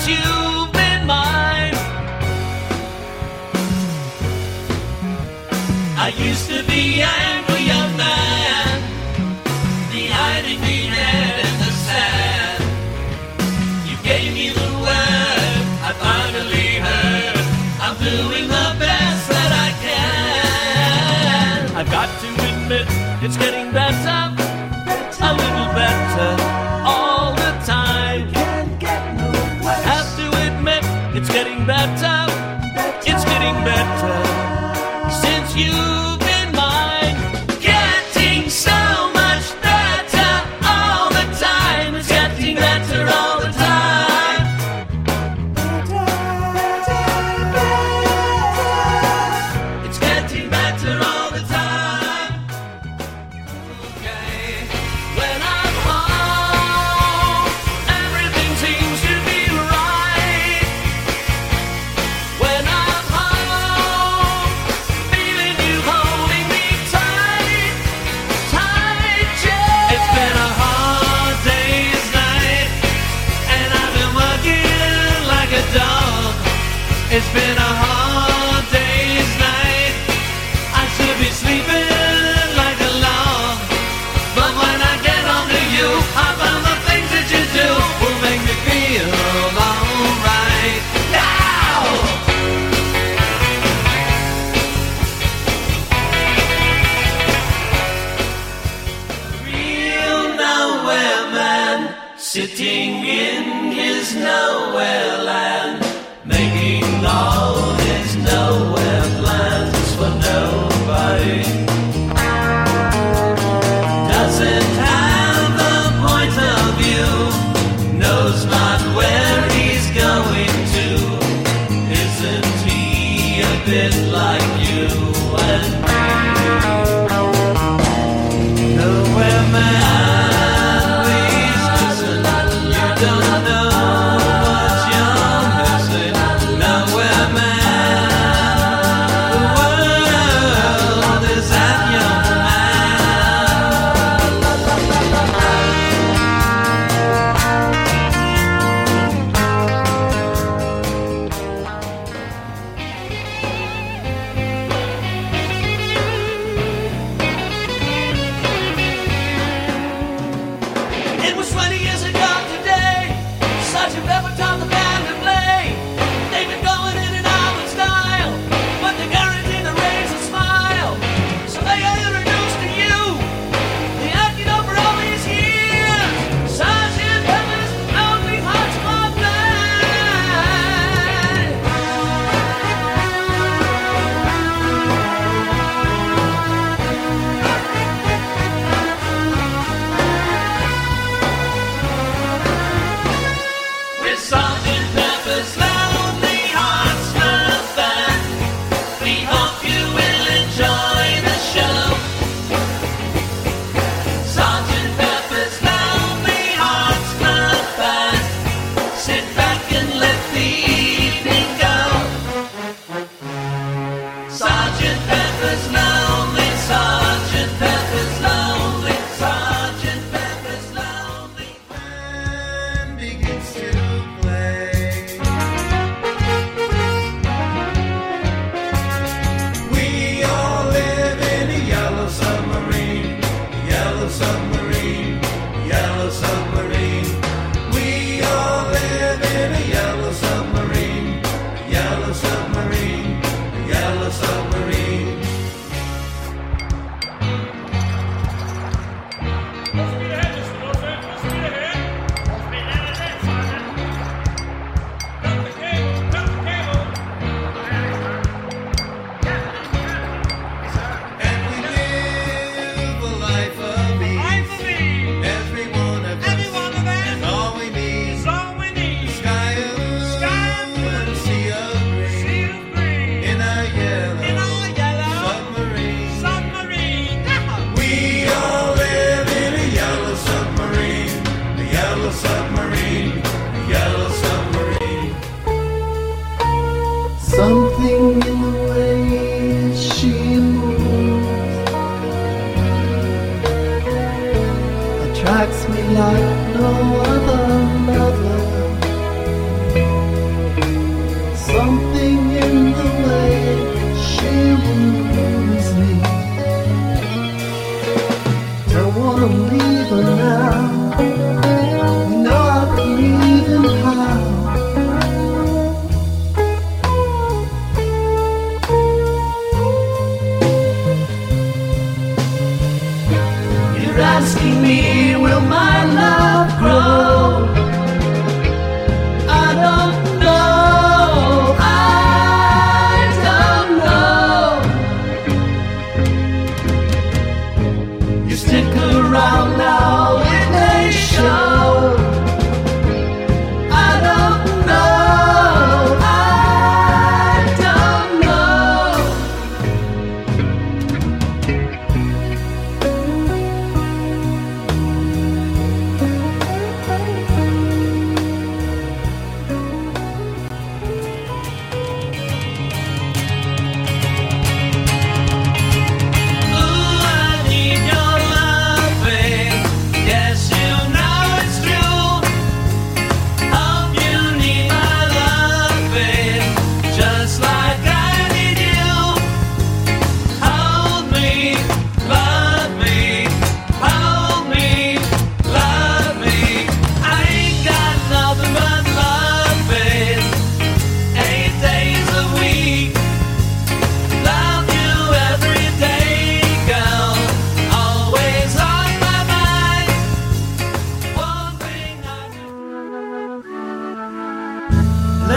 you've been mine. I used to be an angry young man, the hiding behind and the sand. You gave me the word, I finally heard. I'm doing the best that I can. I've got to admit, it's getting better, a little better all the time. I have to admit, it's getting better, it's getting better since you've been mine. Getting so much better all the time. It's getting better all the time. It's getting better all the time. Okay. When I'm home, everything seems to be right. When I'm home, feeling you holding me tight, tight, yeah. It's been a hard day's night, and I've been working like a dog. It's been a hard day's night, I should be sleeping like a log. But when I get home to you, I found the things that you do will make me feel alright. Now! Real nowhere man, sitting in his nowhere land, making all his nowhere plans for nobody. Doesn't have a point of view, knows not where he's going to. Isn't he a bit like you and me? Nowhere man, please listen. You don't know what you're missing. Nowhere man, the world is at your It was 20 years ago today, Sergeant Pepper taught the band to play. They've been going in and out with style, but they're guaranteed to raise a smile. So they introduced to you the antidote for all these years, Sergeant Pepper's Lonely Hearts Club Band. With Sergeant Pepper's Lonely Hearts Club Band, we hope you will enjoy the show. Sergeant Pepper's Lonely Hearts Club Band, sit back and let the evening go. Sergeant Pepper's Lonely, Sergeant Pepper's Lonely, Sergeant Pepper's Lonely band begins to play. We all live in a yellow submarine, yellow submarine, yellow submarine. We all live in a yellow submarine.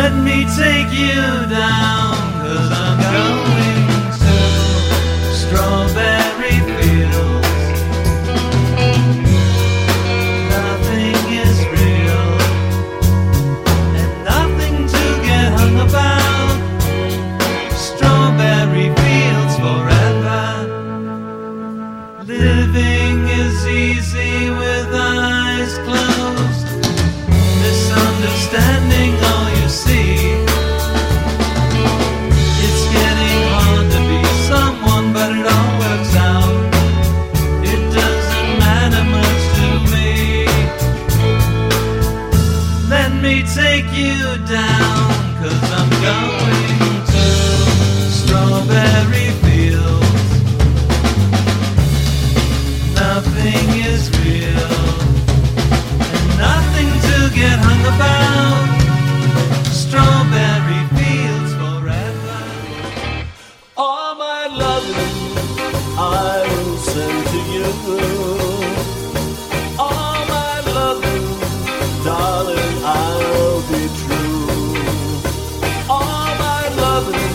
Let me take you down, 'cause I'm going to strawberry fields. Nothing is real, and nothing to get hung about. Strawberry fields forever. Living is easy with eyes closed. Misunderstanding all you see. It's getting hard to be someone, but it all works out. It doesn't matter much to me. Let me take you down, 'cause I'm going to strawberry fields. Nothing is real, and nothing to get hung about. Strawberry fields forever. All my loving I will send to you. All my loving, darling, I'll be true. All my loving,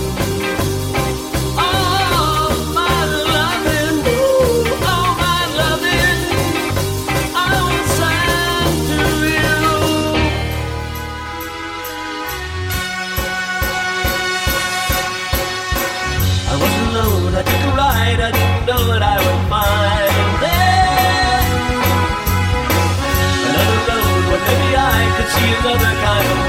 all my loving, all my loving, I will send to you. I was alone, I took a ride, I didn't know what I would find there. Another road where maybe I could see another kind of